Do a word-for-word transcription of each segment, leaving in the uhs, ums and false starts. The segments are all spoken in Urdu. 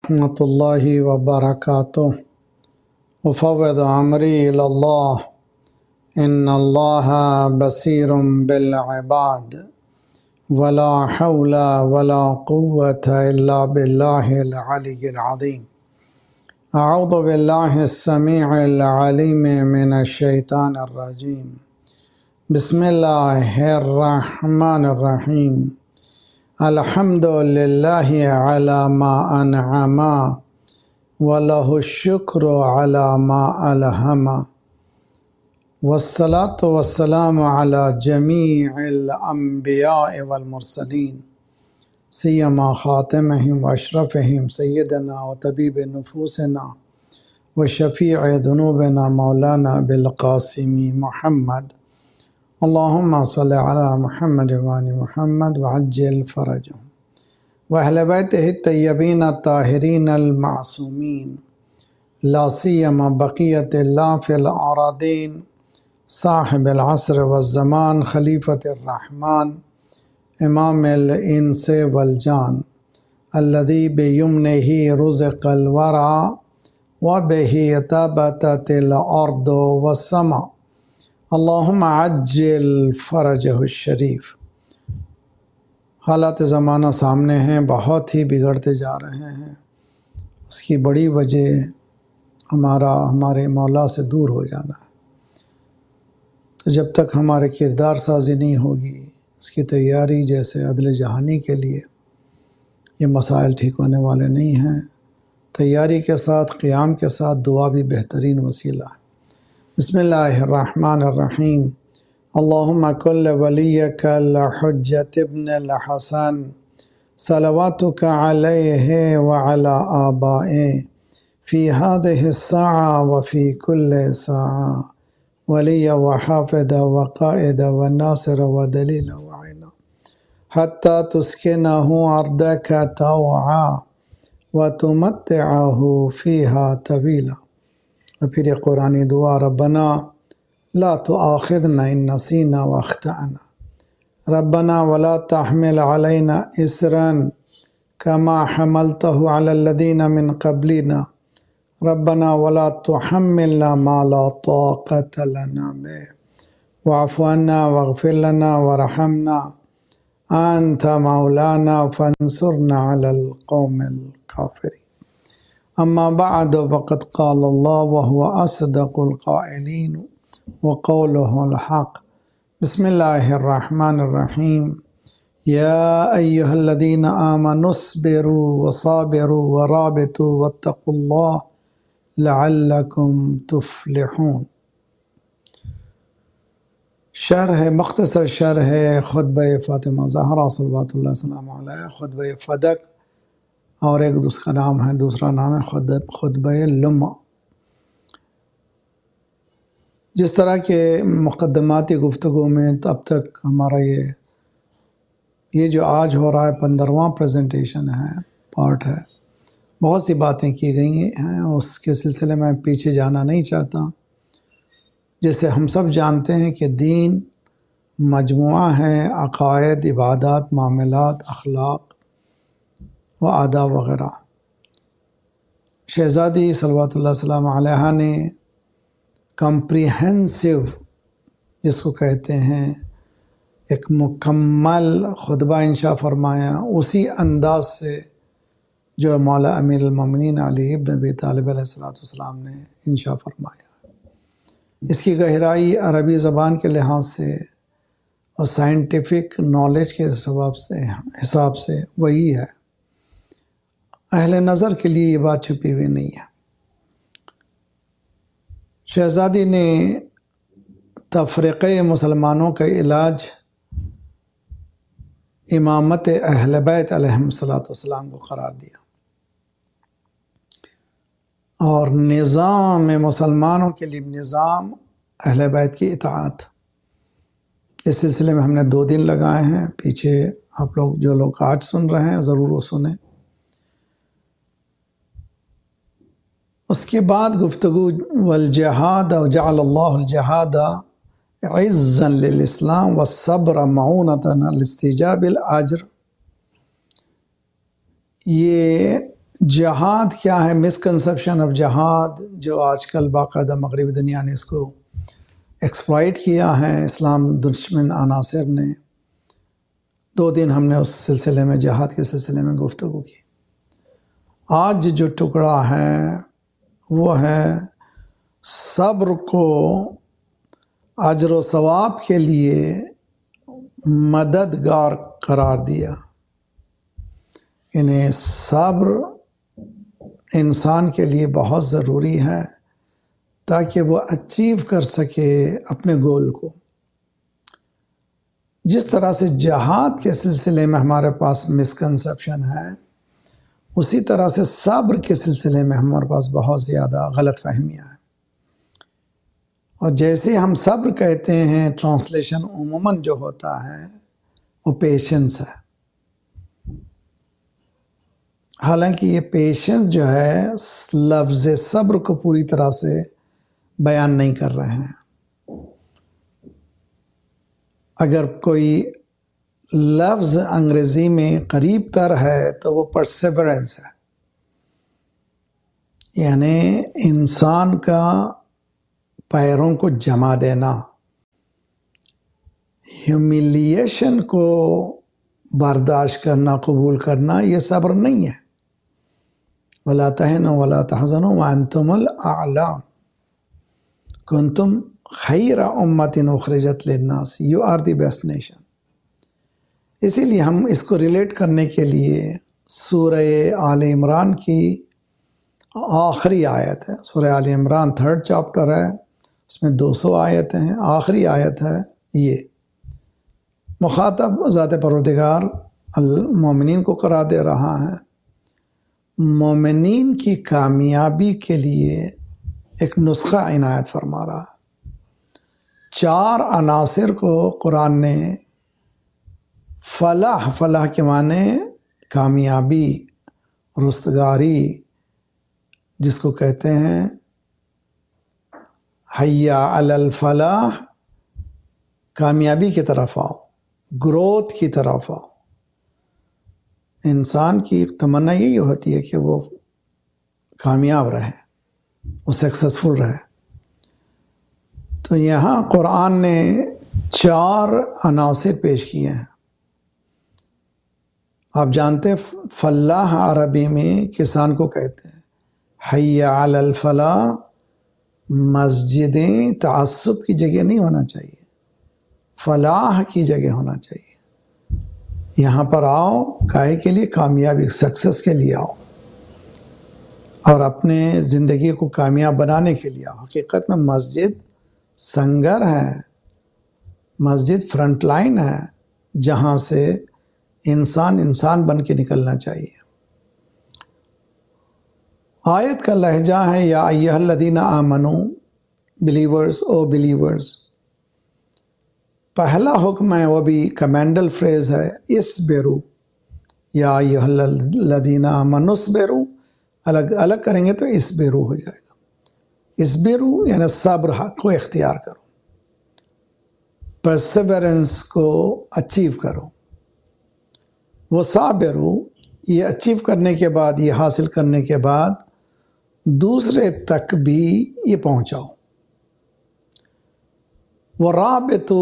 ورحمۃ اللہ وبرکاتہ وفوض امری الی اللہ ان اللہ بصیر بالعباد ولا حول ولا قوة الا باللہ العلی العظیم اعوذ باللہ السمیع العلیم من الشیطان الرجیم بسم اللہ الرحمن الرحیم الحمد للہ علی ما انعم ولہ الشکر علی ما الہم والصلاة والسلام علی جمیع الانبیاء والمرسلین سیما خاتمہم واشرفہم سیدنا وطبیب نفوسنا وشفیع ذنوبنا مولانا بالقاسم محمد اللہم صلی علی محمد وآل محمد وعجل فرجہم واہل بیتہ الطیبین الطاہرین المعصومین لا سیما بقیت اللہ فی الارضین صاحب العصر والزمان خلیفۃ الرحمن امام الانس والجان الذی بیمنہ رزق الورى وبہ تبتت الارض والسماء اللہم عجل فرجہ الشریف۔ حالات زمانہ سامنے ہیں، بہت ہی بگڑتے جا رہے ہیں۔ اس کی بڑی وجہ ہمارا ہمارے مولا سے دور ہو جانا ہے۔ تو جب تک ہمارے کردار سازی نہیں ہوگی، اس کی تیاری جیسے عدل جہانی کے لیے یہ مسائل ٹھیک ہونے والے نہیں ہیں۔ تیاری کے ساتھ، قیام کے ساتھ دعا بھی بہترین وسیلہ ہے۔ بسم اللہ الرحمن الرحیم اللہم کل ولیک الحجۃ ابن الحسن صلواتک علیہ وعلی آبائہ فی ہذہ الساعہ وفی کل ساعہ ولی وحافظ وقائد وناصر ودلیل وعینا حتی تسکنہ ارضک طوعا وتمتعہ فیہا طویلا۔ اور پھر یہ قرآنی دعا ربنا لا تؤاخذنا ان نسینا واخطأنا ربنا ولا تحمل علینا اسرا کما حملتہ علی الذین من قبلنا ربنا ولا تحملنا ما لا طاقة لنا به واعف عنا واغفر لنا وارحمنا انت مولانا فانصرنا على القوم الكافرين۔ اما بعد فقد قال اللہ وهو اصدق القائلین وقوله الحق۔ بسم اللہ الرحمن الرحیم یا ایہا الذین آمنوا اصبروا وصابروا ورابطوا واتقوا اللہ لعلکم تفلحون۔ شرح مختصر شرح خطبہ فاطمہ زہرا صلوات اللہ وسلم علیہا، خطبہ فدق، اور ایک دوسرا نام ہے دوسرا نام ہے خطبہ لمع۔ جس طرح کے مقدماتی گفتگو میں اب تک ہمارا یہ یہ جو آج ہو رہا ہے پندرہواں پریزنٹیشن ہے، پارٹ ہے، بہت سی باتیں کی گئی ہیں، اس کے سلسلے میں پیچھے جانا نہیں چاہتا۔ جیسے ہم سب جانتے ہیں کہ دین مجموعہ ہے عقائد، عبادات، معاملات، اخلاق و آداب وغیرہ۔ شہزادی صلوات اللہ وسلم علیہا نے کمپریہنسو، جس کو کہتے ہیں ایک مکمل خطبہ انشاء فرمایا، اسی انداز سے جو مولا امیر المومنین علی ابن ابی طالب علیہ الصلوۃ والسلام نے انشاء فرمایا۔ اس کی گہرائی عربی زبان کے لحاظ سے اور سائنٹیفک نالج کے حساب سے حساب سے وہی ہے۔ اہل نظر کے لیے یہ بات چھپی ہوئی نہیں ہے۔ شہزادی نے تفرقہ مسلمانوں کا علاج امامت اہل بیت علیہم الصلوۃ والسلام کو قرار دیا، اور نظام مسلمانوں کے لیے نظام اہل بیت کی اطاعت۔ اس سلسلے میں ہم نے دو دن لگائے ہیں، پیچھے آپ لوگ جو لوگ آج سن رہے ہیں ضرور وہ سنیں۔ اس کے بعد گفتگو والجہاد جعل اللہ الجہاد عزا للاسلام والصبر معونۃ لاستجاب الاجر، یہ جہاد کیا ہے، مسکنسیپشن آف جہاد جو آج کل باقاعدہ مغربی دنیا نے اس کو ایکسپلائٹ کیا ہے، اسلام دشمن عناصر نے۔ دو دن ہم نے اس سلسلے میں، جہاد کے سلسلے میں گفتگو کی۔ آج جو ٹکڑا ہے وہ ہے صبر کو اجر و ثواب کے لیے مددگار قرار دیا۔ انہیں صبر انسان کے لیے بہت ضروری ہے تاکہ وہ اچیو کر سکے اپنے گول کو۔ جس طرح سے جہاد کے سلسلے میں ہمارے پاس مسکنسیپشن ہے، اسی طرح سے صبر کے سلسلے میں ہمارے پاس بہت زیادہ غلط فہمیاں ہیں۔ اور جیسے ہم صبر کہتے ہیں، ٹرانسلیشن عموماً جو ہوتا ہے وہ پیشنس ہے، حالانکہ یہ پیشنس جو ہے لفظ صبر کو پوری طرح سے بیان نہیں کر رہے ہیں۔ اگر کوئی لفظ انگریزی میں قریب تر ہے تو وہ پرسیورنس ہے، یعنی انسان کا پیروں کو جما دینا، ہیوملیشن کو برداشت کرنا، قبول کرنا، یہ صبر نہیں ہے۔ وَلَا تَهِنُوا وَلَا تَحْزَنُوا وَأَنْتُمُ الْأَعْلَوْنَ كُنْتُمْ خَيْرَ أُمَّةٍ أُخْرِجَتْ لِلنَّاسِ You are the best nation۔ اسی لیے ہم اس کو ریلیٹ کرنے کے لیے سورہ آل عمران کی آخری آیت ہے، سورہ آل عمران تھرڈ چاپٹر ہے، اس میں دو سو آیتیں ہیں، آخری آیت ہے یہ۔ مخاطب ذات پروردگار المومنین کو قرار دے رہا ہے، مومنین کی کامیابی کے لیے ایک نسخہ عنایت فرما رہا ہے۔ چار عناصر کو قرآن نے فلاح فلاح کے معنی کامیابی، رستگاری، جس کو کہتے ہیں حیا علی الفلاح، کامیابی کی طرف آؤ، گروتھ کی طرف آؤ۔ انسان کی تمنا یہی ہوتی ہے کہ وہ کامیاب رہے، وہ سکسیسفل رہے۔ تو یہاں قرآن نے چار عناصر پیش کیے ہیں۔ آپ جانتے ہیں فلاح عربی میں کسان کو کہتے ہیں، حیا علی الفلاح مسجدیں تعصب کی جگہ نہیں ہونا چاہیے، فلاح کی جگہ ہونا چاہیے۔ یہاں پر آؤ کائے کے لیے؟ کامیابی، سکسس کے لیے آؤ، اور اپنے زندگی کو کامیاب بنانے کے لیے آؤ۔ حقیقت میں مسجد سنگر ہے، مسجد فرنٹ لائن ہے، جہاں سے انسان انسان بن کے نکلنا چاہیے۔ آیت کا لہجہ ہے یا ایھا الذین آمنوا، بلیورز او بلیورز۔ پہلا حکم ہے وہ بھی کمینڈل فریز ہے، اصبروا، یا ایھا الذین آمنوا اصبروا، الگ الگ کریں گے تو اصبروا ہو جائے گا۔ اصبروا یعنی صبر کو اختیار کرو، پرسیورنس کو اچیو کرو۔ وہ صابروا، یہ اچیو کرنے کے بعد، یہ حاصل کرنے کے بعد دوسرے تک بھی یہ پہنچاؤ۔ وہ رابطو،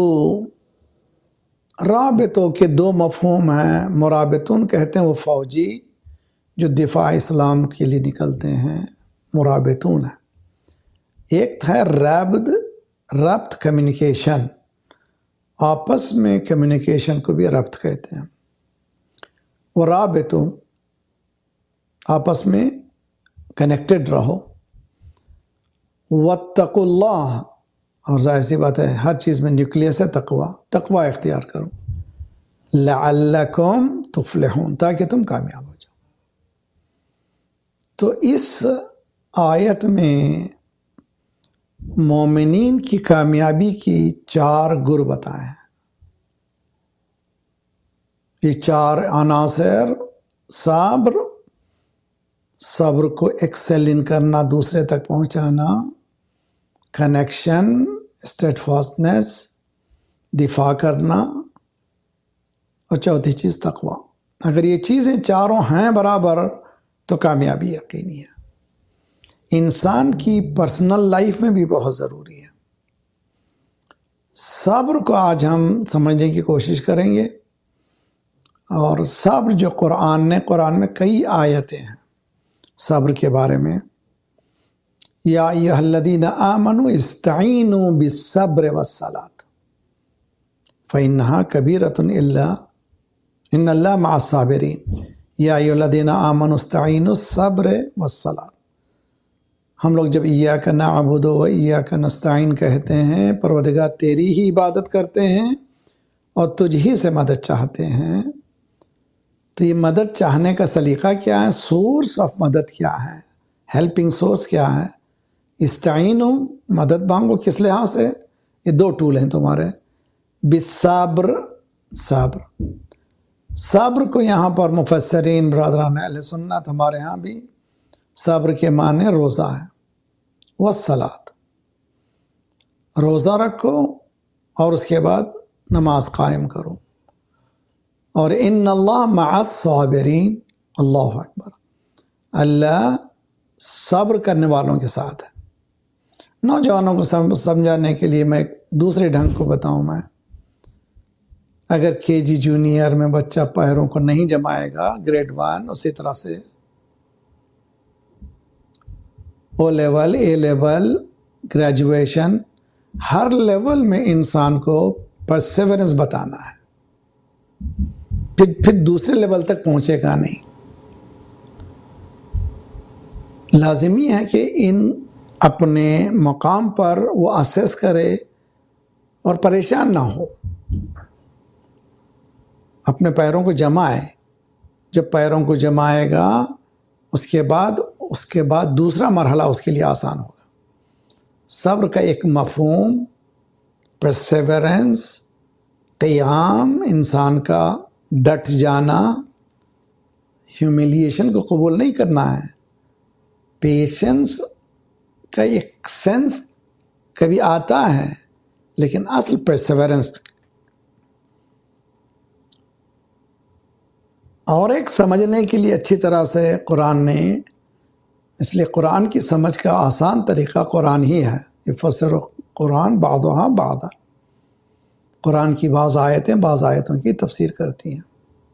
رابطوں کے دو مفہوم ہیں۔ مرابطون کہتے ہیں وہ فوجی جو دفاع اسلام کے لیے نکلتے ہیں، مرابطون ہے۔ ایک ہے رابط، ربط، کمیونیکیشن، آپس میں کمیونیکیشن کو بھی ربط کہتے ہیں۔ وہ رابطوں، آپس میں کنیکٹڈ رہو۔ واتقوا اللہ، اور ظاہر سی بات ہے ہر چیز میں نیوکلیس ہے تقوی، تقوی اختیار کرو۔ لعلکم تفلحون، تاکہ تم کامیاب ہو جاؤ۔ تو اس آیت میں مومنین کی کامیابی کی چار گر بتائے ہیں۔ یہ چار عناصر: صبر، صبر کو ایکسلن کرنا، دوسرے تک پہنچانا، کنیکشن، اسٹیٹ فاسٹنس، دفاع کرنا، اور چوتھی چیز تقوی۔ اگر یہ چیزیں چاروں ہیں برابر تو کامیابی یقینی ہے۔ انسان کی پرسنل لائف میں بھی بہت ضروری ہے۔ صبر کو آج ہم سمجھنے کی کوشش کریں گے، اور صبر جو قرآن نے قرآن میں کئی آیتیں ہیں صبر کے بارے میں۔ یا ایھا الذین آمنوا استعینوا بالصبر والصلاۃ فإنھا کبیرۃ الا ان اللہ مع الصابرین۔ یا ایھا الذین آمنوا استعینوا بالصبر والصلاۃ۔ ہم لوگ جب ایاک نعبد و ایاک نستعین کہتے ہیں، پروردگار تیری ہی عبادت کرتے ہیں اور تجھ ہی سے مدد چاہتے ہیں، تو یہ مدد چاہنے کا سلیقہ کیا ہے؟ سورس آف مدد کیا ہے؟ ہیلپنگ سورس کیا ہے؟ استعینوا، مدد مانگو کس لحاظ سے؟ یہ دو ٹول ہیں تمہارے۔ بالصبر، صبر صبر کو یہاں پر مفسرین برادران اہل سنت ہمارے ہاں بھی صبر کے معنی روزہ ہے۔ والصلاۃ، روزہ رکھو اور اس کے بعد نماز قائم کرو۔ اور ان اللہ مع الصابرین، اللہ اکبر، اللہ صبر کرنے والوں کے ساتھ ہے۔ نوجوانوں کو سمجھانے کے لیے میں ایک دوسرے ڈھنگ کو بتاؤں، میں اگر کے جی جونیئر میں بچہ پیروں کو نہیں جمائے گا، گریڈ ون، اسی طرح سے O level, A level, graduation, ہر لیول میں انسان کو پرسیورنس بتانا ہے، پھر پھر دوسرے لیول تک پہنچے گا نہیں۔ لازمی ہے کہ ان اپنے مقام پر وہ اسیس کرے اور پریشان نہ ہو، اپنے پیروں کو جمائے۔ جب پیروں کو جمائے گا، اس کے بعد اس کے بعد دوسرا مرحلہ اس کے لیے آسان ہوگا۔ صبر کا ایک مفہوم پرسیورنس، قیام، انسان کا ڈٹ جانا، ہیومیلیشن کو قبول نہیں کرنا ہے۔ پیشنس کا ایک سینس کبھی آتا ہے، لیکن اصل پرسیورنس۔ اور ایک سمجھنے کے لیے اچھی طرح سے قرآن نے، اس لیے قرآن کی سمجھ کا آسان طریقہ قرآن ہی ہے۔ یفسر قرآن بعضھا بعضا، قرآن کی بعض آیتیں بعض آیتوں کی تفسیر کرتی ہیں۔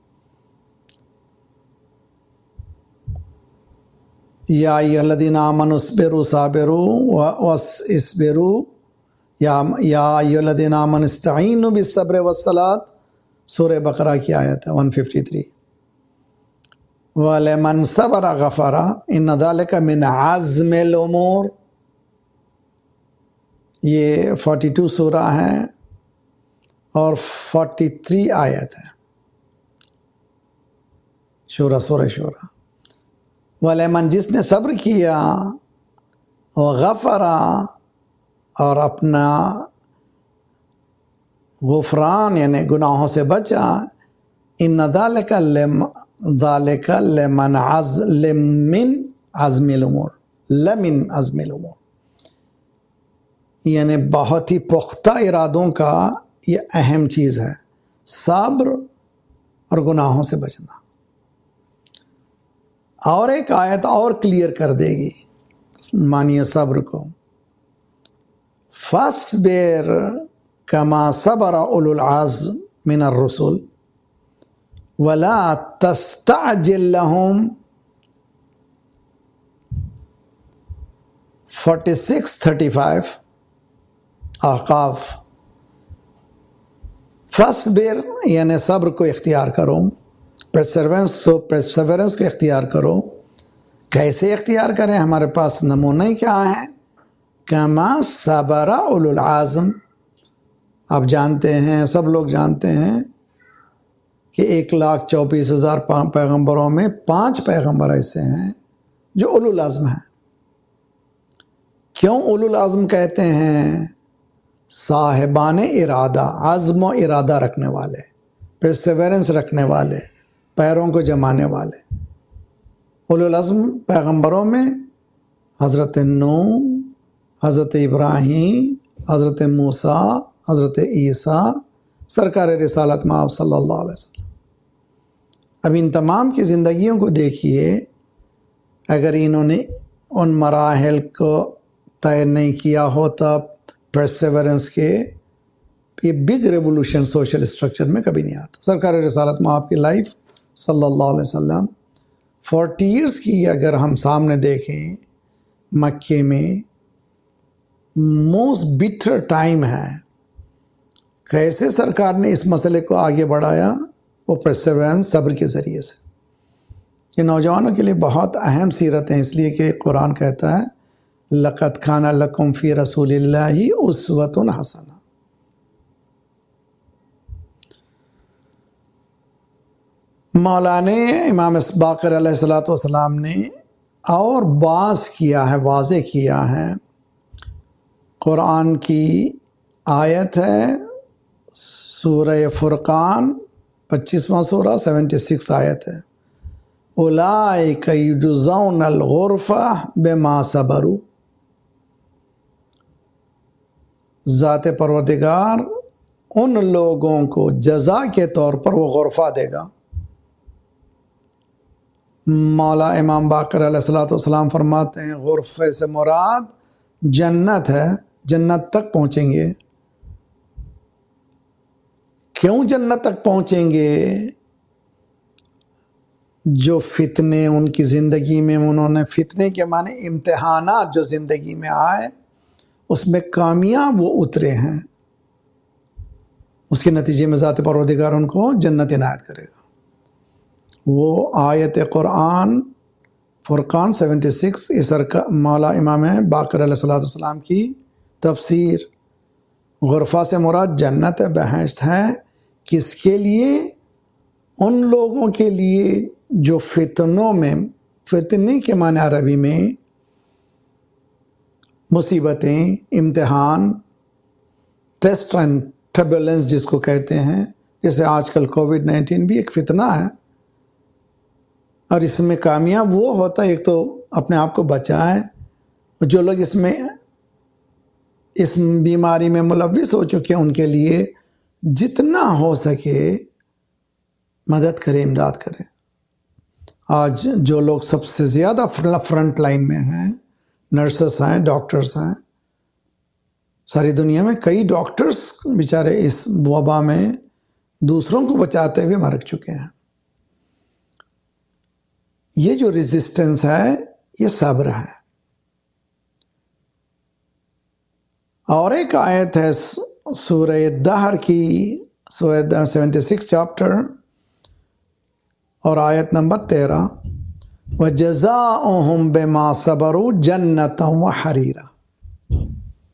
یا ایھا الذین آمنوا اصبروا صابروا واصبروا، یا یا ایھا الذین آمنوا استعینوا بالصبر والصلاۃ، سورہ بقرہ کی آیت ہے ایک سو ترپن۔ وَلَمَنْ صَبَرَ غَفَرَ إِنَّ ذَلِكَ مِنْ عَزْمِ الْأُمُورِ، یہ بائیس سورہ ہے اور تینتالیس آیت ہے، شورہ، سورہ شورہ۔ وَلَمَنْ، جس نے صبر کیا، وَغَفَرَ، اور اپنا غفران یعنی گناہوں سے بچا، إِنَّ ذَلِكَ ذَلِكَ لَمِنْ عَزْمِ الْأُمُورِ، لَمِنْ عَزْمِ الْأُمُورِ، یعنی بہت ہی پختہ ارادوں کا یہ اہم چیز ہے، صبر اور گناہوں سے بچنا۔ اور ایک آیت اور کلیئر کر دے گی معنی صبر کو۔ فَاصْبِرْ كَمَا صَبَرَ أُولُو الْعَزْمِ مِنَ الرُّسُلِ وَلَا تَسْتَعْجِلْ لَهُمْ، چھیالیس پینتیس احقاف۔ فَاصْبِرْ یعنی صبر کو اختیار کرو، پرسیورنس پرسیورنس کو اختیار کرو۔ کیسے اختیار کریں؟ ہمارے پاس نمونے کیا ہیں؟ کما صبر اولو العزم، آپ جانتے ہیں، سب لوگ جانتے ہیں کہ ایک لاکھ چوبیس ہزار پیغمبروں میں پانچ پیغمبر ایسے ہیں جو اولو العزم ہیں۔ کیوں اولو العزم کہتے ہیں؟ صاحبان ارادہ، عزم و ارادہ رکھنے والے، پرسیورنس رکھنے والے، پیروں کو جمانے والے۔ اولو العزم پیغمبروں میں حضرت نوح، حضرت ابراہیم، حضرت موسیٰ، حضرت عیسیٰ، سرکار رسالت مآب صلی اللہ علیہ وسلم۔ اب ان تمام کی زندگیوں کو دیکھیے اگر انہوں نے ان مراحل کو طے نہیں کیا ہوتا پرسیورنس کے، یہ بگ ریولوشن سوشل اسٹرکچر میں کبھی نہیں آتا۔ سرکار رسالت میں آپ کی لائف صلی اللہ علیہ وسلم فورٹی ایئرس کی اگر ہم سامنے دیکھیں، مکے میں موسٹ بٹر ٹائم ہے۔ کیسے سرکار نے اس مسئلے کو آگے بڑھایا؟ وہ پرسیورنس، صبر کے ذریعے سے۔ یہ نوجوانوں کے لیے بہت اہم سیرت ہیں، اس لیے کہ قرآن کہتا ہے لَقَدْ كَانَ لَكُمْ فِي رَسُولِ اللَّهِ أُسْوَةٌ حَسَنَةٌ۔ مولانا امام باقر علیہ الصلوۃ والسلام نے اور باز کیا ہے، واضح کیا ہے، قرآن کی آیت ہے سورہ فرقان پچیسواں سورہ سیونٹی سکس آیت ہے، اولئک یجزون الغرفہ بما صبروا، ذات پروردگار ان لوگوں کو جزا کے طور پر وہ غرفہ دے گا۔ مولا امام باقر علیہ الصلوۃ والسلام فرماتے ہیں غرفے سے مراد جنت ہے، جنت تک پہنچیں گے۔ کیوں جنت تک پہنچیں گے؟ جو فتنے ان کی زندگی میں، انہوں نے فتنے کے معنی امتحانات جو زندگی میں آئے اس میں کامیاب وہ اترے ہیں، اس کے نتیجے میں ذات پروردگار ان کو جنت عنایت کرے گا۔ وہ آیت قرآن فرقان سیونٹی سکس اس مولا امام باقر علیہ الصلوۃ والسلام کی تفسیر۔ غرفہ سے مراد جنت بہشت ہے، کس کے لیے؟ ان لوگوں کے لیے جو فتنوں میں، فتنے کے معنی عربی میں مصیبتیں، امتحان، ٹیسٹ اینڈ ٹربولنس جس کو کہتے ہیں، جیسے آج کل کووڈ نائنٹین بھی ایک فتنہ ہے، اور اس میں کامیاب وہ ہوتا ہے ایک تو اپنے آپ کو بچائے، جو لوگ اس میں اس بیماری میں ملوث ہو چکے ہیں ان کے لیے جتنا ہو سکے مدد کرے، امداد کرے۔ آج جو لوگ سب سے زیادہ فرنٹ لائن میں ہیں، نرسز ہیں، ڈاکٹرز ہیں، ساری دنیا میں کئی ڈاکٹرز بیچارے اس وبا میں دوسروں کو بچاتے ہوئے مر چکے ہیں۔ یہ جو ریزسٹنس ہے یہ صبر ہے۔ اور ایک آیت ہے سورہ دہر کی، سورہ سیونٹی سکس چاپٹر اور آیت نمبر تیرہ، وَجَزَاؤُهُمْ بِمَا صَبَرُوا جَنَّةً وَحَرِيرًا۔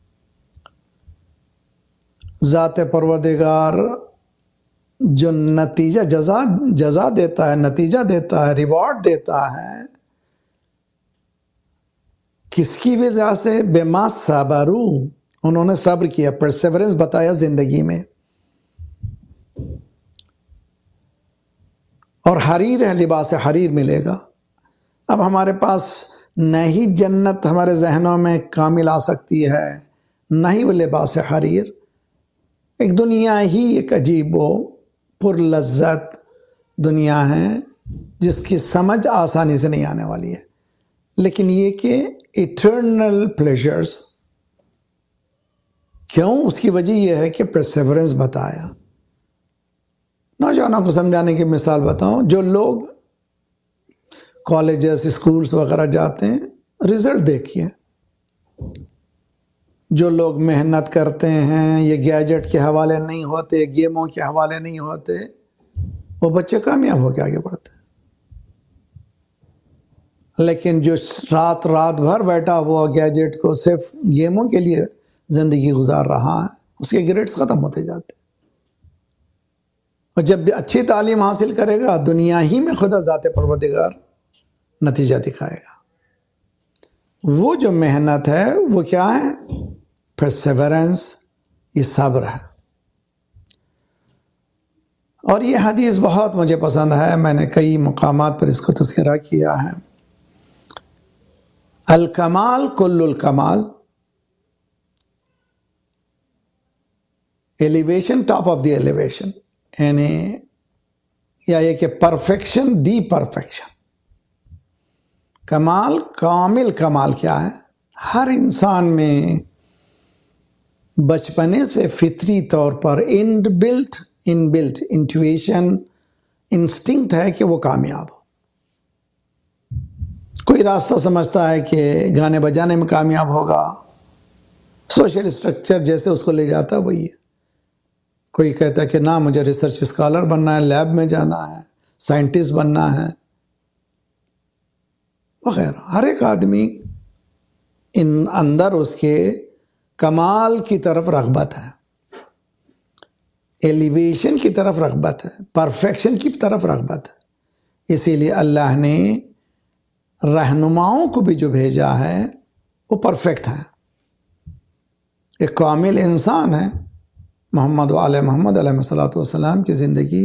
ذات پروردگار جو نتیجہ جزا جزا دیتا ہے، نتیجہ دیتا ہے، ریوارڈ دیتا ہے، کس کی وجہ سے؟ بما صبروا، انہوں نے صبر کیا، پرسیورنس بتایا زندگی میں۔ اور حریر ہے، لباس حریر ملے گا۔ اب ہمارے پاس نہ ہی جنت ہمارے ذہنوں میں کامل آ سکتی ہے، نہ ہی وہ لباس حریر، ایک دنیا ہی ایک عجیب و پر لذت دنیا ہے جس کی سمجھ آسانی سے نہیں آنے والی ہے، لیکن یہ کہ ایٹرنل پلیجرز، کیوں؟ اس کی وجہ یہ ہے کہ پرسیورنس بتایا۔ نوجوانوں کو سمجھانے کی مثال بتاؤں، جو لوگ کالجز، اسکولز وغیرہ جاتے ہیں، رزلٹ دیکھیے۔ جو لوگ محنت کرتے ہیں، یہ گیجٹ کے حوالے نہیں ہوتے، گیموں کے حوالے نہیں ہوتے، وہ بچے کامیاب ہو کے آگے بڑھتے ہیں۔ لیکن جو رات رات بھر بیٹھا ہوا گیجٹ کو صرف گیموں کے لیے زندگی گزار رہا ہے، اس کے گریڈز ختم ہوتے جاتے ہیں۔ اور جب بھی اچھی تعلیم حاصل کرے گا، دنیا ہی میں خدا ذات پروردگار نتیجہ دکھائے گا۔ وہ جو محنت ہے وہ کیا ہے؟ پرسیورنس، یہ صبر ہے۔ اور یہ حدیث بہت مجھے پسند ہے، میں نے کئی مقامات پر اس کو تذکرہ کیا ہے۔ الکمال کل الکمال، elevation top of the elevation, یعنی یا یہ کہ پرفیکشن دی پرفیکشن۔ کمال، کامل کمال کیا ہے؟ ہر انسان میں بچپنے سے فطری طور پر in built in built intuition instinct ہے کہ وہ کامیاب ہو۔ کوئی راستہ سمجھتا ہے کہ گانے بجانے میں کامیاب ہوگا، سوشل اسٹرکچر جیسے اس کو لے جاتا ہے وہی ہے۔ کوئی کہتا ہے کہ نہ مجھے ریسرچ اسکالر بننا ہے، لیب میں جانا ہے، سائنٹسٹ بننا ہے وغیرہ۔ ہر ایک آدمی ان اندر اس کے کمال کی طرف رغبت ہے، ایلیویشن کی طرف رغبت ہے، پرفیکشن کی طرف رغبت ہے۔ اسی لیے اللہ نے رہنماؤں کو بھی جو بھیجا ہے وہ پرفیکٹ ہے، ایک کامل انسان ہے۔ محمد و آل محمد علیہ الصلوۃ والسلام کی زندگی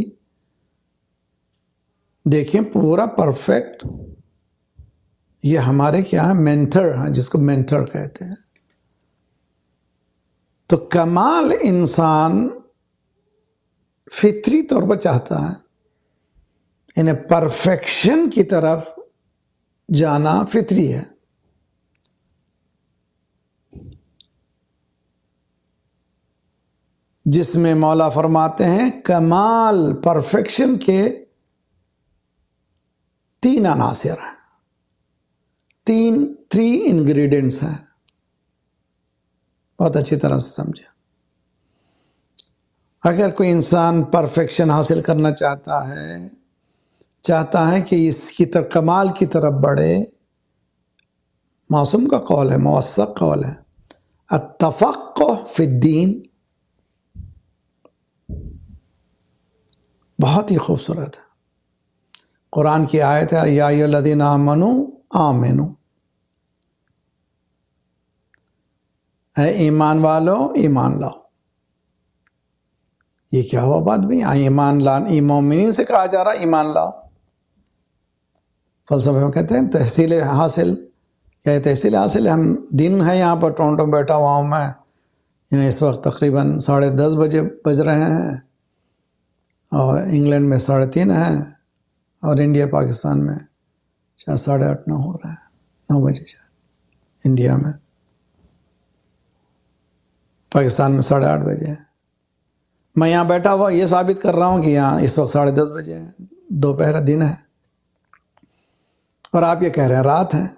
دیکھیں، پورا پرفیکٹ۔ یہ ہمارے کیا ہے؟ مینٹر ہیں، جس کو مینٹر کہتے ہیں۔ تو کمال انسان فطری طور پر چاہتا ہے، یعنی پرفیکشن کی طرف جانا فطری ہے۔ جس میں مولا فرماتے ہیں کمال پرفیکشن کے تین عناصر ہیں، تین تھری انگریڈینٹس ہیں۔ بہت اچھی طرح سے سمجھیں۔ اگر کوئی انسان پرفیکشن حاصل کرنا چاہتا ہے، چاہتا ہے کہ اس کی طرف کمال کی طرف بڑھے، معصوم کا قول ہے، موثق قول ہے، التفقہ فی الدین، بہت ہی خوبصورت ہے۔ قرآن کی آیت ہے یا ایھا الذین آمنوا آمنوا، اے ایمان والو ایمان لاؤ۔ یہ کیا ہوا بات بھی؟ ایمان لان مومنین سے کہا جا رہا ایمان لاؤ۔ فلسفے میں کہتے ہیں تحصیل حاصل، کیا تحصیل حاصل ہے؟ ہم دن ہے یہاں پر ٹورنٹو میں بیٹھا ہوا ہوں میں، یہاں اس وقت تقریباً ساڑھے دس بجے بج رہے ہیں، اور انگلینڈ میں ساڑھے تین ہیں، اور انڈیا پاکستان میں شاید ساڑھے آٹھ نو ہو رہا ہے، نو بجے شاید انڈیا میں، پاکستان میں ساڑھے آٹھ بجے ہے۔ میں یہاں بیٹھا ہوا یہ ثابت کر رہا ہوں کہ یہاں اس وقت ساڑھے دس بجے ہے، دوپہر دن ہے، اور آپ یہ کہہ رہے ہیں رات ہے۔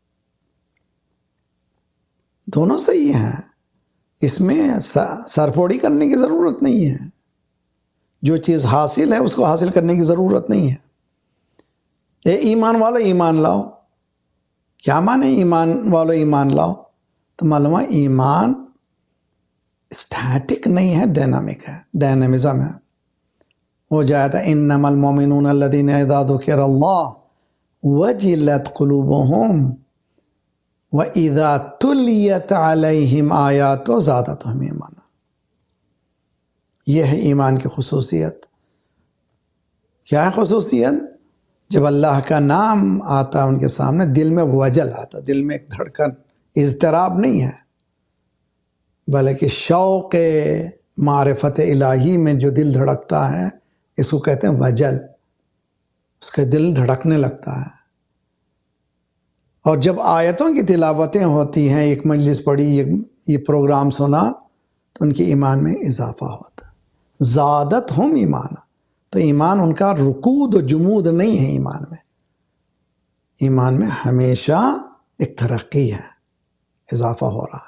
دونوں صحیح ہیں، اس میں سرپوڑی کرنے کی ضرورت نہیں ہے۔ جو چیز حاصل ہے اس کو حاصل کرنے کی ضرورت نہیں ہے۔ اے ایمان والو ایمان لاؤ، کیا مانے ایمان والو ایمان لاؤ؟ تو معلوم ہے ایمان اسٹیٹک نہیں ہے، ڈائنامک ہے، ڈائنامزم ہے۔ وہ جاتا ہے انما المؤمنون الذین اذا ذکر اللہ وجلت قلوبهم واذا تلیت علیہم آیاتہ زادتہم ایمانا۔ یہ ہے ایمان کی خصوصیت۔ کیا ہے خصوصیت؟ جب اللہ کا نام آتا ان کے سامنے دل میں وجل آتا، دل میں ایک دھڑکن، اضطراب نہیں ہے، بلکہ شوق معرفت الہی میں جو دل دھڑکتا ہے، اس کو کہتے ہیں وجل، اس کا دل دھڑکنے لگتا ہے۔ اور جب آیتوں کی تلاوتیں ہوتی ہیں، ایک مجلس پڑھی، یہ پروگرام سنا، تو ان کے ایمان میں اضافہ ہوتا ہے۔ زادت ہم ایمان، تو ایمان ان کا رکود و جمود نہیں ہے، ایمان میں ایمان میں ہمیشہ ایک ترقی ہے، اضافہ ہو رہا ہے۔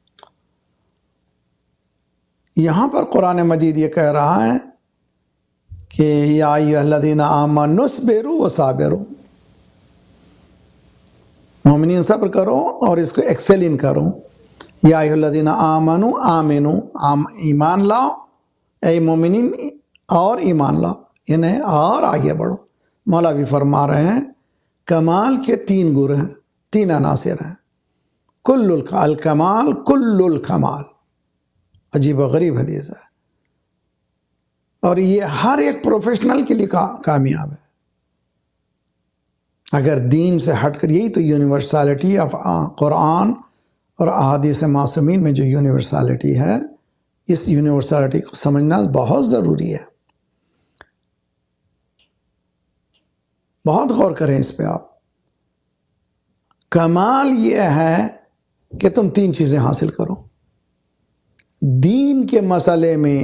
یہاں پر قرآن مجید یہ کہہ رہا ہے کہ یا ایھا الذین آمنوا اصبروا وصابروا، مومنین صبر کرو اور اس کو ایکسل ان کرو۔ یا ایھا الذین آمنوا آمنوا، ایمان لاؤ اے مومنین، اور ایمان لاؤ یعنی اور آگے بڑھو۔ مولا بھی فرما رہے ہیں کمال کے تین گر ہیں، تین عناصر ہیں، کل الکمال کل الکمال، عجیب و غریب حدیث ہے، اور یہ ہر ایک پروفیشنل کے لیے کامیاب ہے۔ اگر دین سے ہٹ کر، یہی تو یونیورسلٹی آف قرآن اور احادیث معصومین میں جو یونیورسلٹی ہے، اس یونیورسلٹی کو سمجھنا بہت ضروری ہے۔ بہت غور کریں اس پہ آپ۔ کمال یہ ہے کہ تم تین چیزیں حاصل کرو. دین کے مسئلے میں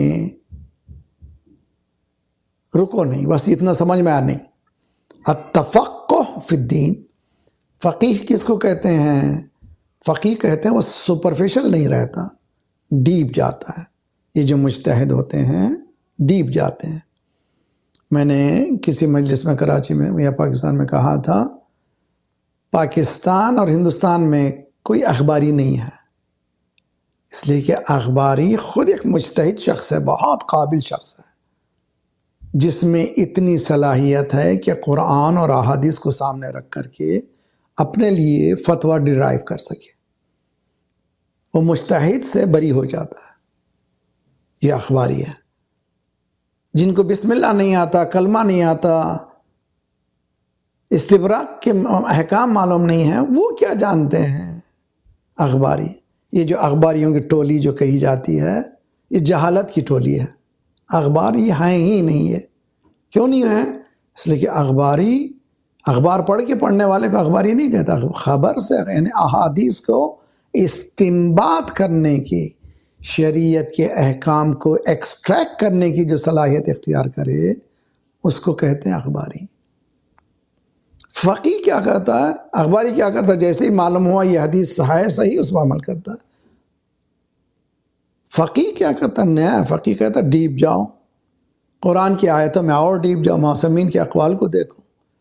رکو نہیں، بس اتنا سمجھ میں آ نہیں. التفقہ فی الدین، فقیہ کس کو کہتے ہیں؟ فقیہ کہتے ہیں وہ سپرفیشل نہیں رہتا، ڈیپ جاتا ہے. یہ جو مجتہد ہوتے ہیں ڈیپ جاتے ہیں. میں نے کسی مجلس میں کراچی میں یا پاکستان میں کہا تھا، پاکستان اور ہندوستان میں کوئی اخباری نہیں ہے، اس لیے کہ اخباری خود ایک مجتہد شخص ہے، بہت قابل شخص ہے، جس میں اتنی صلاحیت ہے کہ قرآن اور احادیث کو سامنے رکھ کر کے اپنے لیے فتویٰ ڈرائیو کر سکے. وہ مجتہد سے بری ہو جاتا ہے. یہ اخباری ہے. جن کو بسم اللہ نہیں آتا، کلمہ نہیں آتا، استبراق کے احکام معلوم نہیں ہیں، وہ کیا جانتے ہیں؟ اخباری. یہ جو اخباریوں کی ٹولی جو کہی جاتی ہے، یہ جہالت کی ٹولی ہے. اخبار یہ ہیں ہی نہیں ہے. کیوں نہیں ہے؟ اس لیے کہ اخباری، اخبار پڑھ کے پڑھنے والے کو اخباری نہیں کہتا. خبر سے یعنی احادیث کو استنباط کرنے کی، شریعت کے احکام کو ایکسٹریکٹ کرنے کی جو صلاحیت اختیار کرے اس کو کہتے ہیں اخباری. فقیہ کیا کہتا ہے؟ اخباری کیا کرتا ہے؟ جیسے ہی معلوم ہوا یہ حدیث ہے صحیح، اس پر عمل کرتا ہے. فقیہ کیا کرتا ہے؟ نیا فقیہ کہتا ہے ڈیپ جاؤ، قرآن کی آیتوں میں اور ڈیپ جاؤ، معصومین کے اقوال کو دیکھو.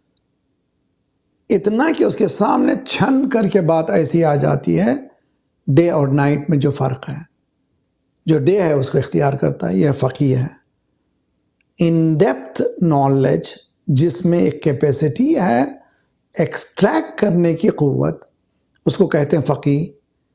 اتنا کہ اس کے سامنے چھن کر کے بات ایسی آ جاتی ہے، ڈے اور نائٹ میں جو فرق ہے. جو ڈے ہے اس کو اختیار کرتا ہے، یہ فقیہ ہے. ان ڈیپتھ نالج، جس میں ایک کیپیسٹی ہے ایکسٹریکٹ کرنے کی قوت، اس کو کہتے ہیں فقیہ.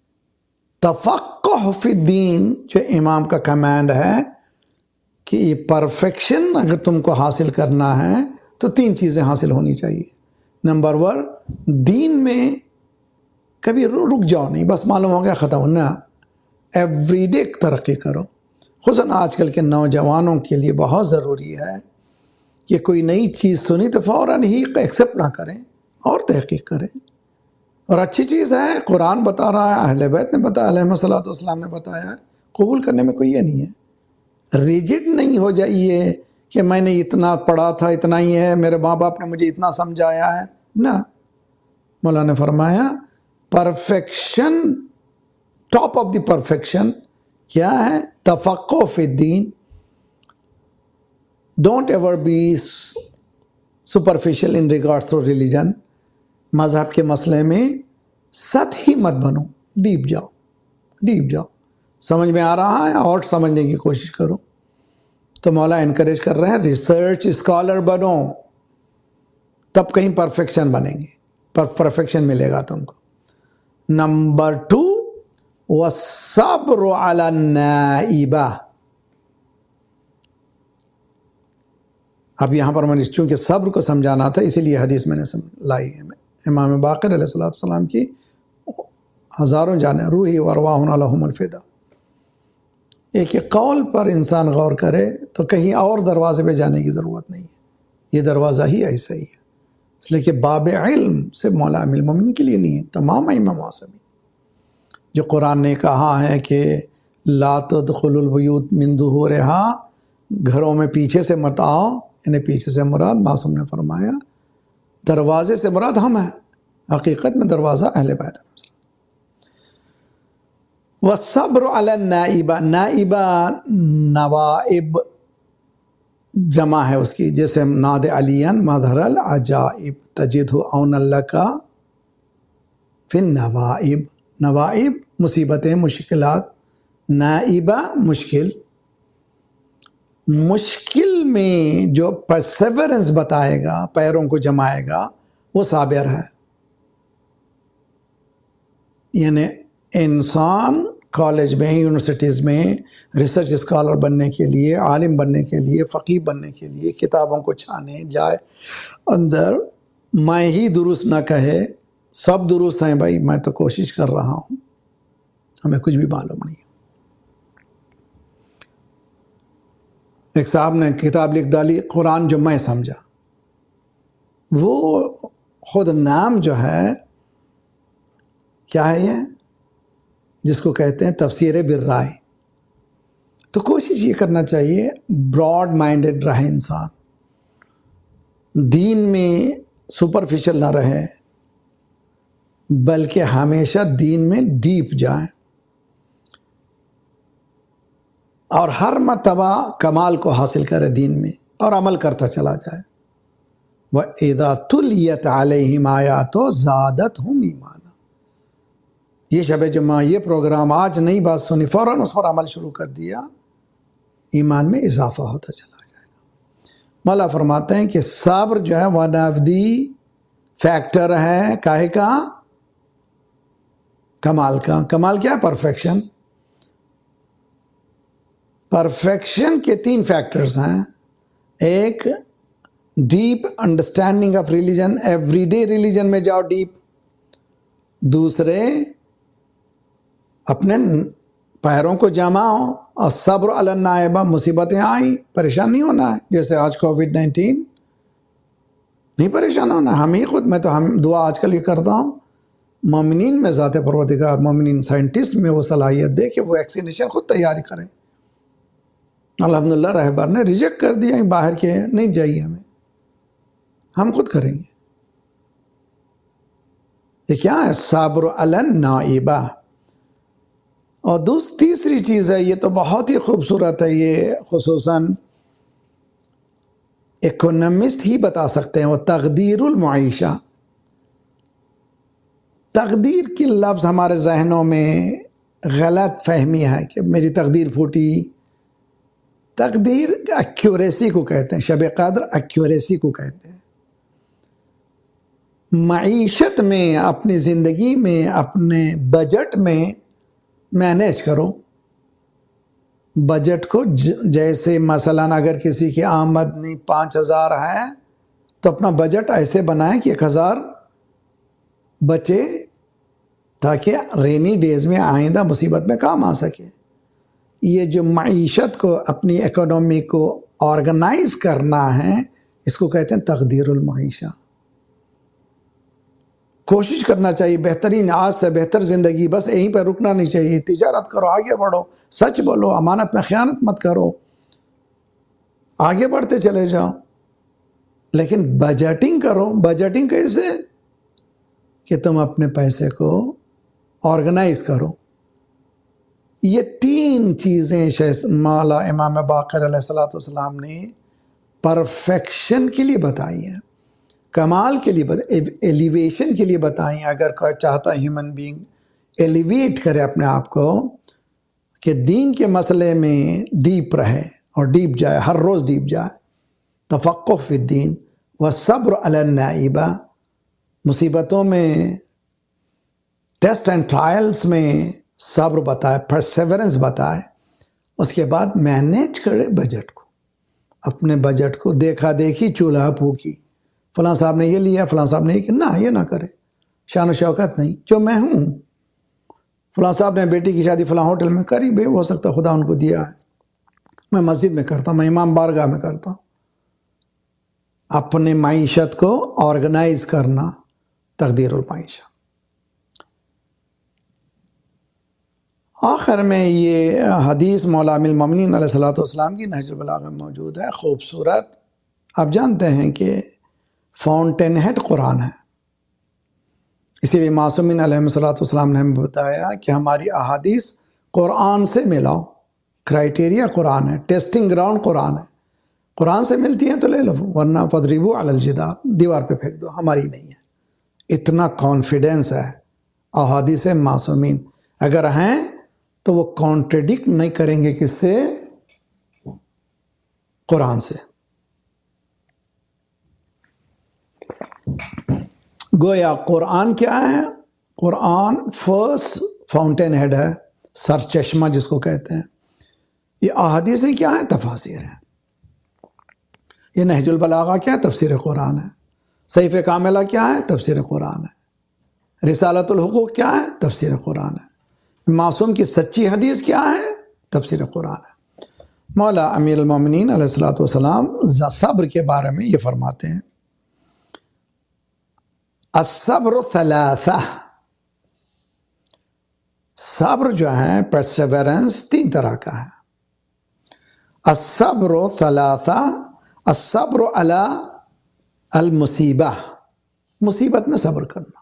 تفقہ فی الدین جو امام کا کمانڈ ہے کہ یہ پرفیکشن اگر تم کو حاصل کرنا ہے تو تین چیزیں حاصل ہونی چاہیے. نمبر ون، دین میں کبھی رک جاؤ نہیں، بس معلوم ہو گیا ختم نہ، ایوری ڈے ترقی کرو. خصوصاً آج کل کے نوجوانوں کے لیے بہت ضروری ہے کہ کوئی نئی چیز سنی تو فوراً ہی ایکسیپٹ نہ کریں اور تحقیق کریں. اور اچھی چیز ہے، قرآن بتا رہا ہے، اہل بیت نے بتایا، علیہ الصلوۃ والسلام نے بتایا ہے، قبول کرنے میں کوئی یہ نہیں ہے. ریجڈ نہیں ہو جائیے کہ میں نے اتنا پڑھا تھا، اتنا ہی ہے، میرے ماں باپ نے مجھے اتنا سمجھایا ہے. نہ، مولانا نے فرمایا perfection, top of the perfection کیا ہے؟ تفقہ فی الدین. Don't ever be superficial in regards to religion. مذہب کے مسئلے میں سطحی مت بنو، ڈیپ جاؤ، ڈیپ جاؤ. سمجھ میں آ رہا ہے اور سمجھنے کی کوشش کرو. تو مولا انکریج کر رہے ہیں ریسرچ اسکالر بنو، تب کہیں پرفیکشن بنیں گے، پر پرفیکشن ملے گا تم کو. نمبر ٹو، والصبر علی النائبہ. اب یہاں پر میں نے چونکہ صبر کو سمجھانا تھا اسی لیے حدیث میں نے لائی ہے. امام باقر علیہ الصلوۃ والسلام کی ہزاروں جانیں، روحی وارواحنا لہم الفدا. ایک ایک قول پر انسان غور کرے تو کہیں اور دروازے پہ جانے کی ضرورت نہیں ہے، یہ دروازہ ہی ایسا ہی ہے. اس لیے کہ باب علم سے مولا امیر المومنین کے لیے نہیں ہے، تمام ائمہ معصومین. جو قرآن نے کہا ہے کہ لا تدخلوا البیوت من ظہورہا، گھروں میں پیچھے سے مت آؤ، یعنی پیچھے سے مراد معصوم نے فرمایا دروازے سے مراد ہم ہیں، حقیقت میں دروازہ اہل بیت ہے. والصبر علی النائبہ، نائبہ نوائب جمع ہے اس کی، جیسے ناد علین مظہر العجائب تجدہ عون لک فی النوائب. نوائب مصیبتیں، مشکلات، نائبہ مشکل. مشکل میں جو پرسیورنس بتائے گا، پیروں کو جمائے گا، وہ صابر ہے. یعنی انسان کالج میں، یونیورسٹیز میں ریسرچ اسکالر بننے کے لیے، عالم بننے کے لیے، فقیہ بننے کے لیے کتابوں کو چھانے جائے اندر، میں ہی درست نہ کہے سب درست ہیں. بھائی میں تو کوشش کر رہا ہوں، ہمیں کچھ بھی معلوم نہیں. ایک صاحب نے کتاب لکھ ڈالی قرآن جو میں سمجھا، وہ خود نام جو ہے کیا ہے یہ؟ جس کو کہتے ہیں تفسیر بالرائے. تو کوشش یہ کرنا چاہیے براڈ مائنڈڈ رہے انسان، دین میں سپرفیشل نہ رہے، بلکہ ہمیشہ دین میں ڈیپ جائیں اور ہر مرتبہ کمال کو حاصل کرے دین میں اور عمل کرتا چلا جائے. وَإِذَا تُلِيَتْ عَلَيْهِمْ آيَاتُ زَادَتْهُمْ ایمانا. یہ شب جمعہ، یہ پروگرام، آج نئی بات سنی، فوراً اس پر عمل شروع کر دیا، ایمان میں اضافہ ہوتا چلا جائے گا. مولا فرماتے ہیں کہ صبر جو ہے ون آف دی فیکٹر ہے کاہے کا؟ کمال کا. کمال کیا ہے؟ پرفیکشن. پرفیکشن کے تین فیکٹرز ہیں. ایک deep understanding of religion, every day religion میں جاؤ ڈیپ. دوسرے اپنے پیروں کو جماؤ اور صبر علی النائبہ، مصیبتیں آئیں پریشان نہیں ہونا ہے. جیسے آج کووڈ نائنٹین، نہیں پریشان ہونا. ہم ہی خود، میں تو ہم دعا آج کل یہ کرتا ہوں، مومنین میں ذات پروردگار، مومنین سائنٹسٹ میں وہ صلاحیت دے کہ وہ ویکسینیشن خود تیاری کریں. الحمدللہ رہبر نے ریجیکٹ کر دیا، باہر کے نہیں جائیے، ہمیں ہم خود کریں گے. یہ کیا ہے؟ صبر علی النائبہ. اور دوسری تیسری چیز ہے، یہ تو بہت ہی خوبصورت ہے، یہ خصوصاً اکونومسٹ ہی بتا سکتے ہیں، وہ تقدیر المعیشہ. تقدیر کی لفظ ہمارے ذہنوں میں غلط فہمی ہے کہ میری تقدیر پھوٹی. تقدیر ایکیوریسی کو کہتے ہیں، شب قدر ایکیوریسی کو کہتے ہیں. معیشت میں، اپنی زندگی میں، اپنے بجٹ میں مینیج کرو. بجٹ کو جیسے مثلاً اگر کسی کی آمدنی پانچ ہزار ہے تو اپنا بجٹ ایسے بنائیں کہ ایک ہزار بچے، تاکہ رینی ڈیز میں، آئندہ مصیبت میں کام آ سکے. یہ جو معیشت کو، اپنی اکانومی کو آرگنائز کرنا ہے، اس کو کہتے ہیں تقدیر المعیشہ. کوشش کرنا چاہیے بہترین، آج سے بہتر زندگی، بس یہیں پہ رکنا نہیں چاہیے. تجارت کرو، آگے بڑھو، سچ بولو، امانت میں خیانت مت کرو، آگے بڑھتے چلے جاؤ. لیکن بجٹنگ کرو. بجٹنگ کیسے؟ کہ تم اپنے پیسے کو آرگنائز کرو. یہ تین چیزیں مولا امام باقر علیہ الصلوۃ والسلام نے پرفیکشن کے لیے بتائی ہیں، کمال کے لیے، ایلیویشن کے لیے بتائیں. اگر کوئی چاہتا ہے ہیومن بینگ ایلیویٹ کرے اپنے آپ کو، کہ دین کے مسئلے میں ڈیپ رہے اور ڈیپ جائے، ہر روز ڈیپ جائے. تفقہ فی الدین والصبر علی النائبہ. مصیبتوں میں، ٹیسٹ اینڈ ٹرائلز میں صبر بتائے، پرسیورنس بتائے. اس کے بعد مینیج کرے بجٹ کو، اپنے بجٹ کو. دیکھا دیکھی چولہا پھونکی، فلاں صاحب نے یہ لیا، فلاں صاحب نے یہ کیا، نہ یہ نہ کرے. شان و شوکت نہیں، جو میں ہوں. فلاں صاحب نے بیٹی کی شادی فلاں ہوٹل میں کری، بے ہو سکتا خدا ان کو دیا ہے، میں مسجد میں کرتا ہوں، میں امام بارگاہ میں کرتا ہوں. اپنے معیشت کو آرگنائز کرنا، تقدیر المعیشہ. آخر میں یہ حدیث مولا امیر المومنین علیہ الصلوۃ والسلام کی نہج البلاغہ میں موجود ہے، خوبصورت. آپ جانتے ہیں کہ فاؤنٹین ہیڈ قرآن ہے، اسی لیے معصومین علیہ الصلوۃ والسلام نے ہمیں بتایا کہ ہماری احادیث قرآن سے ملاؤ. کرائٹیریا قرآن ہے، ٹیسٹنگ گراؤنڈ قرآن ہے. قرآن سے ملتی ہیں تو لے لو، ورنہ فضربوا علی الجدار، دیوار پہ پھینک دو، ہماری نہیں ہے. اتنا کانفیڈنس ہے احادیث معصومین. اگر ہیں تو وہ کانٹریڈکٹ نہیں کریں گے کس سے؟ قرآن سے. گویا قرآن کیا ہے؟ قرآن فرسٹ فاؤنٹین ہیڈ ہے، سر چشمہ جس کو کہتے ہیں. یہ احادیثیں کیا ہیں؟ تفاسیر ہیں. یہ نہج البلاغہ کیا ہے؟ تفسیر قرآن ہے. صحیف کاملہ کیا ہے؟ تفسیر قرآن ہے. رسالۃ الحقوق کیا ہے؟ تفسیر قرآن ہے. معصوم کی سچی حدیث کیا ہے؟ تفسیر قرآن ہے. مولا امیر المومنین علیہ الصلوۃ والسلام صبر کے بارے میں یہ فرماتے ہیں، الصبر ثلاثہ. صبر جو ہے پرسیورنس تین طرح کا ہے. الصبر ثلاثہ، الصبر علی المصیبہ، مصیبت میں صبر کرنا،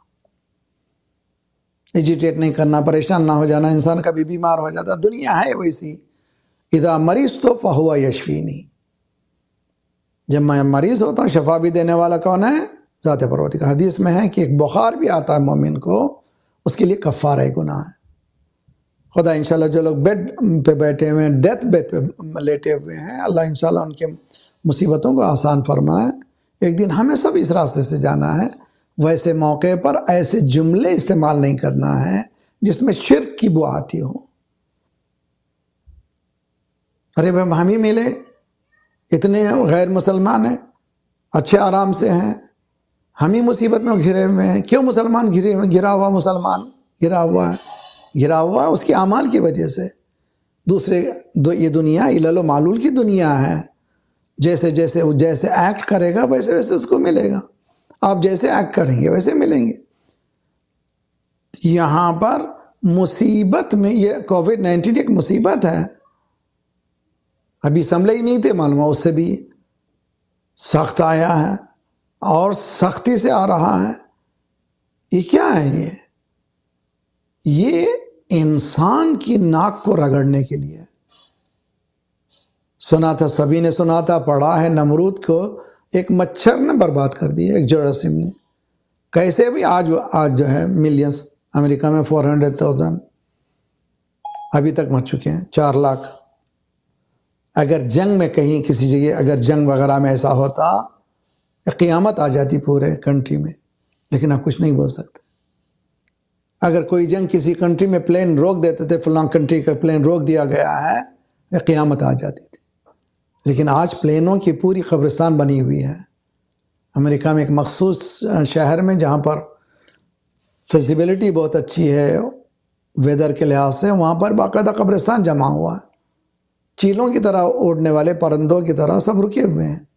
ایجیٹیٹ نہیں کرنا، پریشان نہ ہو جانا. انسان کبھی بیمار ہو جاتا، دنیا ہے ویسی. اذا مریض تو فہو یشفینی، جب میں مریض ہوتا ہوں شفا بھی دینے والا کون ہے؟ ذات پروردگار. حدیث میں ہے کہ ایک بخار بھی آتا ہے مومن کو، اس کے لیے کفارہ گناہ ہے. خدا انشاءاللہ جو لوگ بیڈ پہ بیٹھے ہوئے ہیں، ڈیتھ بیڈ پہ لیٹے ہوئے ہیں، اللہ انشاءاللہ ان کے مصیبتوں کو آسان فرمائے. ایک دن ہمیں سب اس راستے سے جانا ہے. ویسے موقع پر ایسے جملے استعمال نہیں کرنا ہے جس میں شرک کی بو آتی ہو. ارے بھائی ہم ہی ملے، اتنے غیر مسلمان ہیں، اچھے آرام سے ہیں، ہم ہی مصیبت میں گھرے ہوئے ہیں. کیوں مسلمان گھرے ہوئے؟ گھرا ہوا مسلمان گھرا ہوا ہے، گھرا ہوا ہے اس کے اعمال کی وجہ سے. دوسرے دو یہ دنیا علل و معلول کی دنیا ہے. جیسے جیسے جیسے ایکٹ کرے گا ویسے ویسے اس کو ملے گا. آپ جیسے ایکٹ کریں گے ویسے ملیں گے. یہاں پر مصیبت میں یہ کووڈ نائنٹین ایک مصیبت ہے. ابھی سنبھلے ہی نہیں تھے، معلوم ہے اس سے بھی سخت آیا ہے اور سختی سے آ رہا ہے. یہ کیا ہے؟ یہ یہ انسان کی ناک کو رگڑنے کے لیے. سنا تھا، سبھی نے سنا تھا، پڑھا ہے، نمرود کو ایک مچھر نے برباد کر دیا، ایک جراثیم نے. کیسے بھی آج آج جو ہے ملینز، امریکہ میں فور ہنڈریڈ تھاؤزینڈ ابھی تک مر چکے ہیں، چار لاکھ. اگر جنگ میں کہیں کسی جگہ اگر جنگ وغیرہ میں ایسا ہوتا، قیامت آ جاتی پورے کنٹری میں. لیکن آپ کچھ نہیں بول سکتے. اگر کوئی جنگ کسی کنٹری میں پلین روک دیتے تھے، فلاں کنٹری کا پلین روک دیا گیا ہے، قیامت آ جاتی تھی. لیکن آج پلینوں کی پوری قبرستان بنی ہوئی ہے. امریکہ میں ایک مخصوص شہر میں جہاں پر فیزیبلٹی بہت اچھی ہے ویدر کے لحاظ سے، وہاں پر باقاعدہ قبرستان جمع ہوا ہے. چیلوں کی طرح اڑنے والے پرندوں کی طرح سب رکے ہوئے ہیں.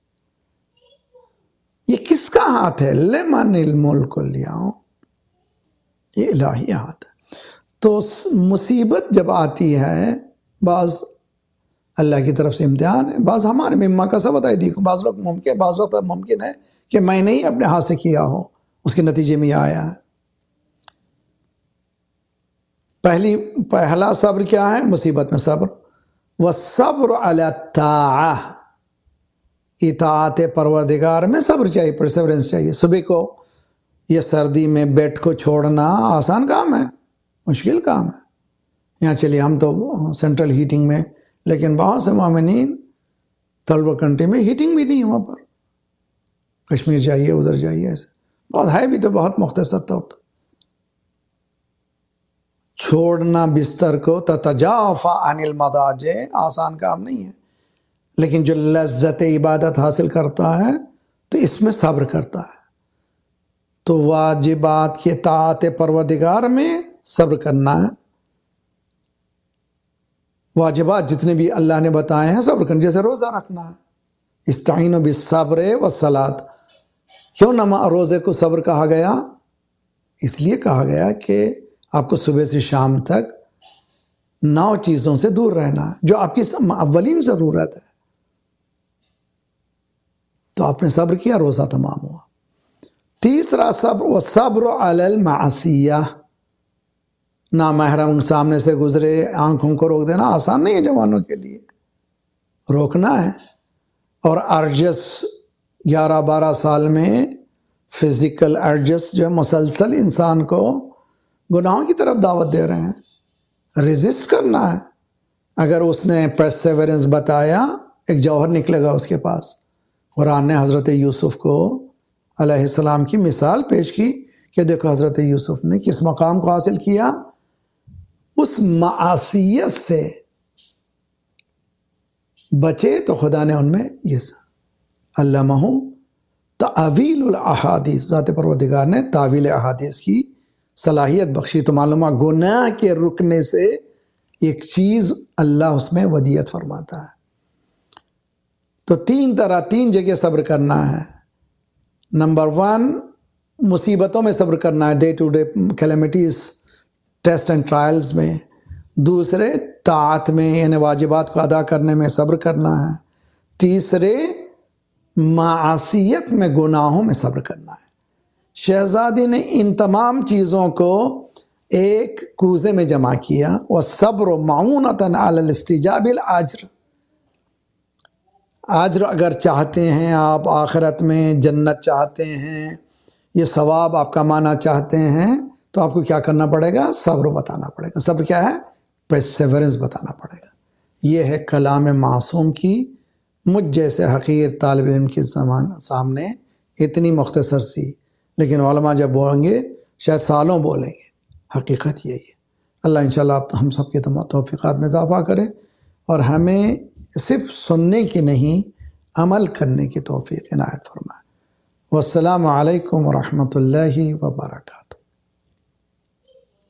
یہ کس کا ہاتھ ہے؟ لمن الملک اليوم، یہ الہی ہاتھ ہے. تو مصیبت جب آتی ہے، بعض اللہ کی طرف سے امتحان ہے، بعض ہمارے مما کا سب بتائی دی. بعض لوگ ممکن بعض وقت ممکن ہے کہ میں نے ہی اپنے ہاتھ سے کیا ہو، اس کے نتیجے میں یہ آیا ہے. پہلی پہلا صبر کیا ہے؟ مصیبت میں صبر. والصبر علی الطاعہ، اطاعت پروردگار میں صبر چاہیے، پرسیورنس چاہیے. صبح کو یہ سردی میں بیڈ کو چھوڑنا آسان کام ہے؟ مشکل کام ہے. یہاں چلیے ہم تو سینٹرل ہیٹنگ میں، لیکن بہت سے مومنین طلبہ کنٹری میں ہیٹنگ بھی نہیں ہے. وہاں پر کشمیر جائیے، ادھر جائیے، ایسے بہت ہے بھی تو بہت مختصر طور پر. چھوڑنا بستر کو تتجافا عن المضاجع آسان کام نہیں ہے. لیکن جو لذت عبادت حاصل کرتا ہے تو اس میں صبر کرتا ہے. تو واجبات کی اطاعت پروردگار میں صبر کرنا ہے. واجبات جتنے بھی اللہ نے بتائے ہیں صبر کرنا. جیسے روزہ رکھنا ہے، استعینوا بالصبر والصلاۃ. کیوں نہ روزے کو صبر کہا گیا؟ اس لیے کہا گیا کہ آپ کو صبح سے شام تک نو چیزوں سے دور رہنا ہے جو آپ کی اولین ضرورت ہے. تو آپ نے صبر کیا، روزہ تمام ہوا. تیسرا صبر، والصبر علی المعصیہ. نامحرم سامنے سے گزرے، آنکھوں کو روک دینا آسان نہیں ہے جوانوں کے لیے، روکنا ہے. اور ارجس گیارہ بارہ سال میں فزیکل ارجس جو مسلسل انسان کو گناہوں کی طرف دعوت دے رہے ہیں، ریزسٹ کرنا ہے. اگر اس نے پرسیورنس بتایا، ایک جوہر نکلے گا اس کے پاس. قرآن نے حضرت یوسف کو علیہ السلام کی مثال پیش کی کہ دیکھو حضرت یوسف نے کس مقام کو حاصل کیا. اس معصیت سے بچے تو خدا نے ان میں یہ علمہ تعویل الاحادیث، ذات پروردگار نے تعویل احادیث کی صلاحیت بخشی. تو معلومہ گناہ کے رکنے سے ایک چیز اللہ اس میں ودیت فرماتا ہے. تو تین طرح تین جگہ صبر کرنا ہے. نمبر ون، مصیبتوں میں صبر کرنا ہے، day to day calamities, test and trials میں. دوسرے طاعت میں یعنی واجبات کو ادا کرنے میں صبر کرنا ہے، تیسرے معصیت میں گناہوں میں صبر کرنا ہے۔ شہزادی نے ان تمام چیزوں کو ایک کوزے میں جمع کیا، وَالصَّبْرُ مَعُونَةً عَلَى الْاِسْتِجَابِ الْأَجْرِ۔ اجر اگر چاہتے ہیں آپ، آخرت میں جنت چاہتے ہیں، یہ ثواب آپ کمانا چاہتے ہیں، تو آپ کو کیا کرنا پڑے گا؟ صبر بتانا پڑے گا۔ صبر کیا ہے؟ پرسیورنس بتانا پڑے گا۔ یہ ہے کلام معصوم کی مجھ جیسے حقیر طالب علم کے زمان سامنے اتنی مختصر سی، لیکن علماء جب بولیں گے شاید سالوں بولیں گے۔ حقیقت یہی ہے۔ اللہ انشاءاللہ ہم سب کے توفیقات میں اضافہ کرے اور ہمیں صرف سننے کی نہیں عمل کرنے کی توفیق عنایت فرمائے۔ والسلام علیکم ورحمۃ اللہ وبرکاتہ۔